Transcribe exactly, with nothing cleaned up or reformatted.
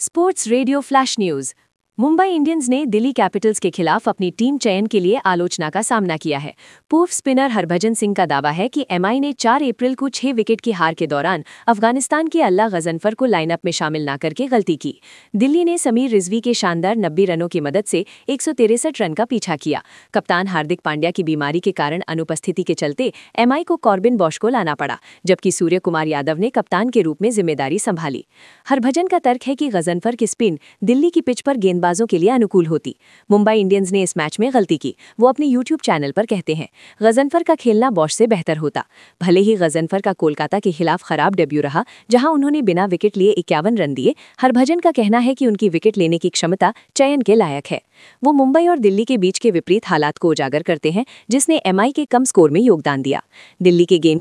Sports radio flash news. Mumbai Indians ने Delhi Capitals के खिलाफ अपनी टीम चयन के लिए आलोचना का सामना किया है। पूर्व स्पिनर हरभजन सिंह का दावा है कि एमआई ने चार अप्रैल को छह विकेट की हार के दौरान अफगानिस्तान के अल्लाह गजनफर को लाइनअप में शामिल न करके गलती की। दिल्ली ने समीर रिजवी के शानदार नब्बे रनों की मदद से एक सौ तिरसठ रन का पीछा किया। कप्तान हार्दिक पांड्या की बीमारी के कारण अनुपस्थिति के चलते एमआई को कॉर्बिन बॉश को लाना पड़ा, जबकि सूर्य कुमार यादव ने कप्तान के रूप में जिम्मेदारी संभाली। हरभजन का तर्क है कि गजनफर की स्पिन दिल्ली की पिच पर गेंदबाजों के लिए अनुकूल होती। मुंबई इंडियंस ने इस मैच में गलती की, वो अपने यूट्यूब चैनल पर कहते हैं। गजनफर का खेलना बॉश से बेहतर होता। भले ही गजनफर का कोलकाता के खिलाफ खराब डेब्यू रहा, जहां उन्होंने बिना विकेट लिए इक्यावन रन दिए, हरभजन का कहना है कि उनकी विकेट लेने की क्षमता चयन के लायक है। वो मुंबई और दिल्ली के बीच के विपरीत हालात को उजागर करते हैं, जिसने एमआई के कम स्कोर में योगदान दिया। दिल्ली के गेम